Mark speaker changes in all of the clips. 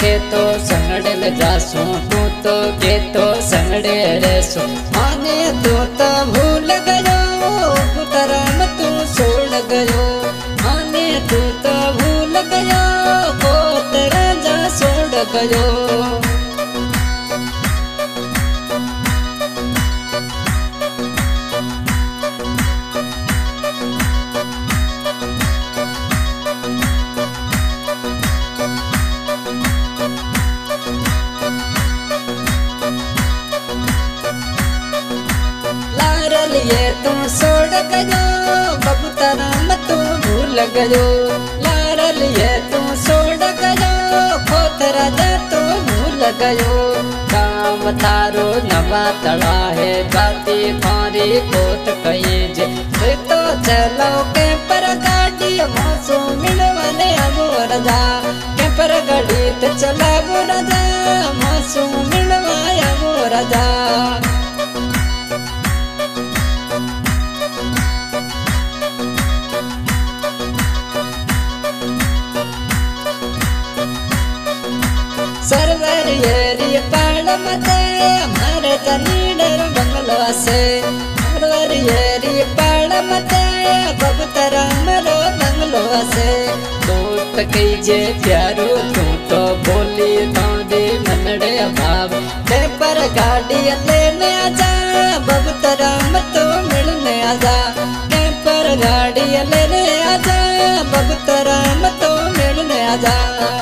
Speaker 1: के तो संगड़े जासू तू तो के तो संगड़े रेसू माने तू तो भूल गयो पुतराम तू छोड़ गयो माने तू तो भूल गयो पुतरा जा छोड़ गयो। ये तू छोड़ गयो बबूतराम तू भूल गयो लारल ये तू छोड़ गयो खोतरा जा तू भूल गयो। काम थारो नवा तड़ा है बाती मारी कोत कही जे तो चलो के पर गाड़ी मौसू मिलवाने अब रजा के पर गाड़ी तो चला वो रजा मौसू मिलवाया वो रजा। सरवर येरी पाल मते हमारे तनीडर बंगलो से सरवर येरी पाल मते बबूतराम रो बंगलो से दोस्त कीजे प्यारो तू तो बोली तांदे मनड़े भाव ते पर गाड़ी लेने आजा बबूतराम तो मिलने आजा ते पर गाड़ी लेने आजा बबूतराम तो मिलने आजा।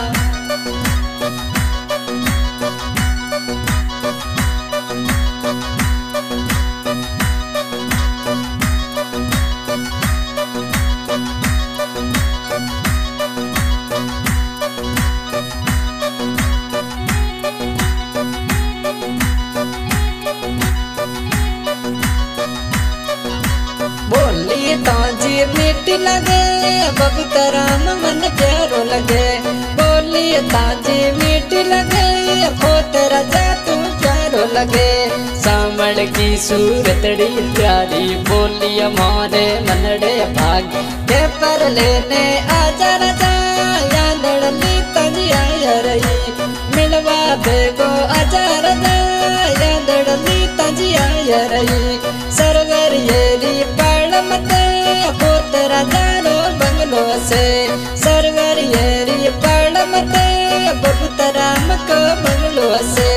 Speaker 1: बोली ताजी मीठी लगे बबूतराम मन प्यारो लगे बोली ताजी मीठी लगे खोतरा जा तू प्यारो लगे सामड़ की सूरतड़ी प्यारी बोली हमारे मनड़े भाग के पर लेने आजा रजा यादड़ली तंजिया रही मिलवा बेगो आजा रजा यादड़ली तंजिया रही सरवर येरी मते खोतरा जारो बंगलो से सरवर येरी पाल मते बबूतराम को बंगलो से।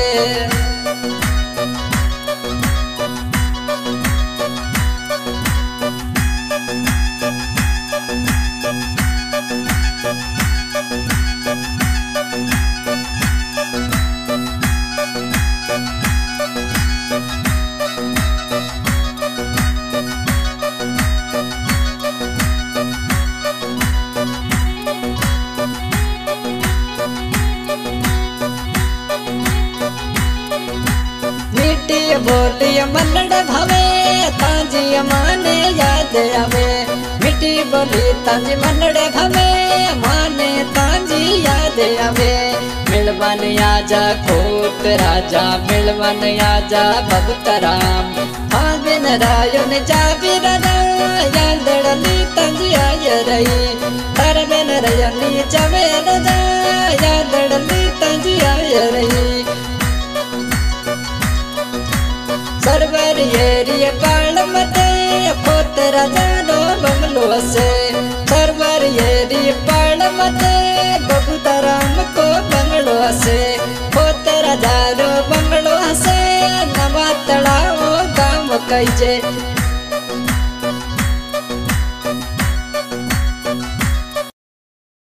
Speaker 1: बोली मनड़ भवे ताजी माने याद आवे मिट्टी बोली ताजी मनड़ भवे माने ताजी याद आवे मिलवन आजा खोत राजा मिलवन आजा बबूतराम हाँ बिन रायो ने जावी राजा यादड़ली ताजी आय रही हर बिन रयनी जावे राजा यादड़ली ताजी आय रही। सरवर येरी पाल मते खोतरा जारो बंगलो से सरवर येरी पाल मते बबूतराम को बंगलो से खोतरा जारो बंगलो से नवा तड़ाओ गाँव कईजे।